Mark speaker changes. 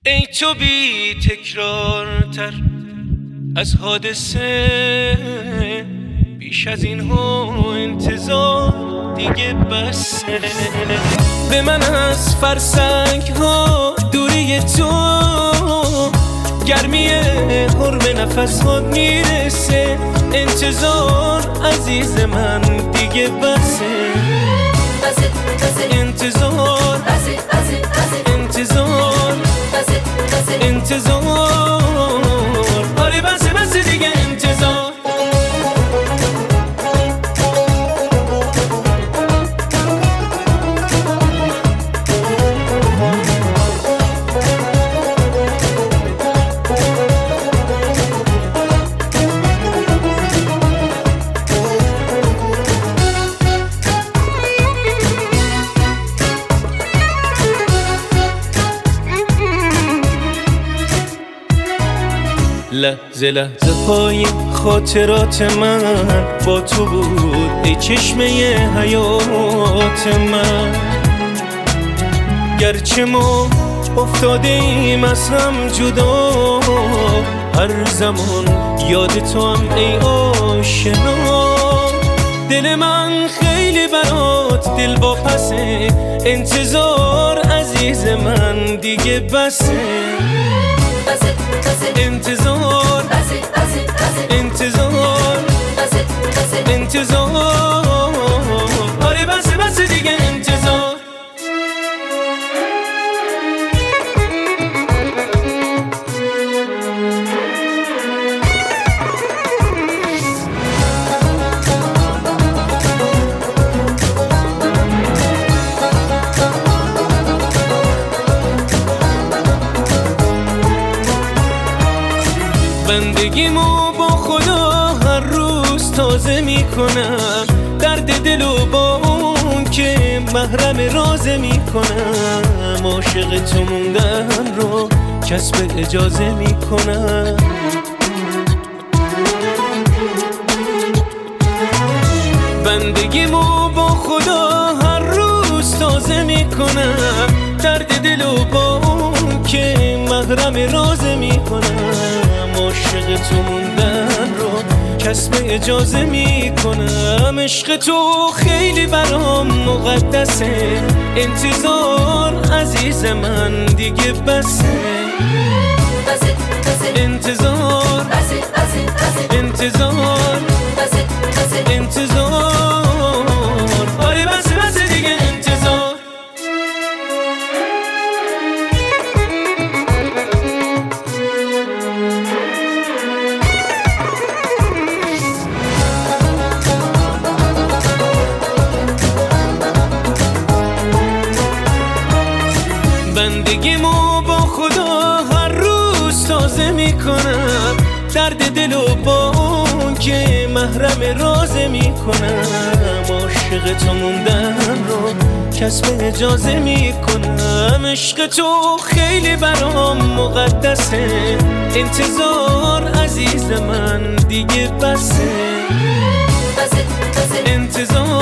Speaker 1: ای تو بی تکرارتر از حادثه، بیش از این ها انتظار دیگه بسه. به من از فرسنگ ها دوری تو، گرمی حرم نفس ها میرسه. انتظار عزیز من دیگه بسه. انتظار انتظار انتظار، آره بسه دیگه انتظار. لحظه لحظه های خاطرات من با تو بود، ای چشمه حیات من. گرچه ما افتاده ایم از هم جدا، هر زمان یاد تو هم ای آشنا. دل من خیلی برات دل واپسه. انتظار عزیز من دیگه بسه. انتظار انتظار انتظار، آره بسه دیگه انتظار. بندگیمو با خدا هر روز تازه میکنم، درد دلو با اون که محرم رازه میکنم. عاشق تو موندن رو کسب اجازه میکنم. بندگیمو با خدا هر روز تازه میکنم، درد دلو با اون که محرم رازه میکنم. عاشق تو موندن رو کسب اجازه میکنم. عشق تو خیلی برام مقدسه. انتظار عزیز من دیگه بسه. انتظار انتظار انتظار، آره بسه دیگه انتظار. بندگیمو با خدا هر روز تازه میکنم، درد دلو با اون که محرم رازه میکنم. عاشق تو موندن رو کسب اجازه میکنم. عشق تو خیلی برام مقدسه. انتظار عزیز من دیگه بسه. انتظار